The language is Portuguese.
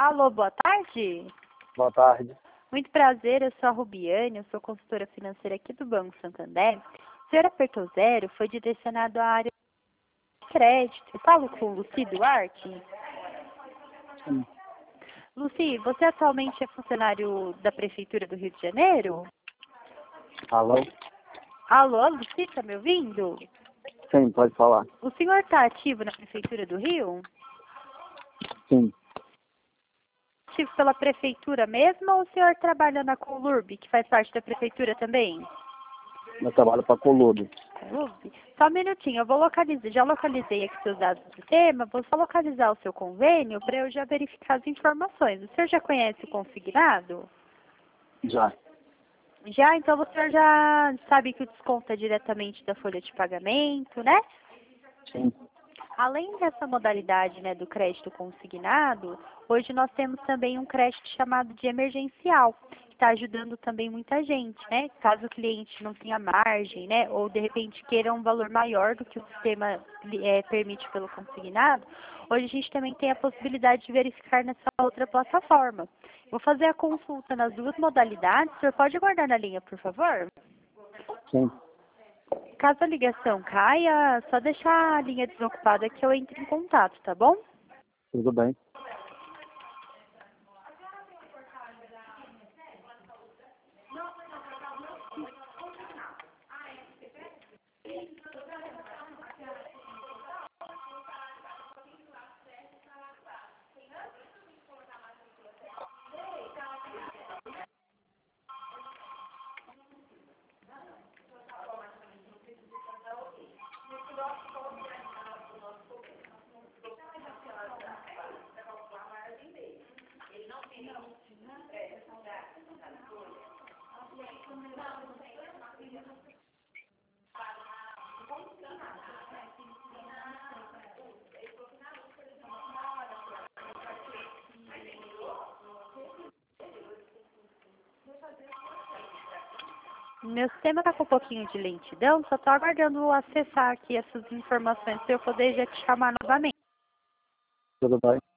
Alô, boa tarde. Boa tarde. Muito prazer, eu sou a Rubiane, eu sou consultora financeira aqui do Banco Santander. O senhor apertou 0, foi direcionado à área de crédito. Eu falo com o Luci Duarte. Sim. Luci, você atualmente é funcionário da Prefeitura do Rio de Janeiro? Alô? Alô, Luci, está me ouvindo? Sim, pode falar. O senhor está ativo na Prefeitura do Rio? Sim. Ativo pela Prefeitura mesmo ou o senhor trabalha na Colurb, que faz parte da Prefeitura também? Eu trabalho para a Colube. Colurb? Só um minutinho, eu vou localizar, já localizei aqui seus dados do sistema, vou só localizar o seu convênio para eu já verificar as informações. O senhor já conhece o consignado? Já. Já? Então o senhor já sabe que o desconto é diretamente da folha de pagamento, né? Sim. Além dessa modalidade, né, do crédito consignado, hoje nós temos também um crédito chamado de emergencial, que está ajudando também muita gente, né? Caso o cliente não tenha margem, né, ou de repente queira um valor maior do que o sistema permite pelo consignado, hoje a gente também tem a possibilidade de verificar nessa outra plataforma. Vou fazer a consulta nas duas modalidades. O senhor pode aguardar na linha, por favor? Sim. Caso a ligação caia, só deixar a linha desocupada que eu entre em contato, tá bom? Tudo bem. Meu sistema está com um pouquinho de lentidão, só estou aguardando acessar aqui essas informações para eu poder já te chamar novamente. Tudo bem.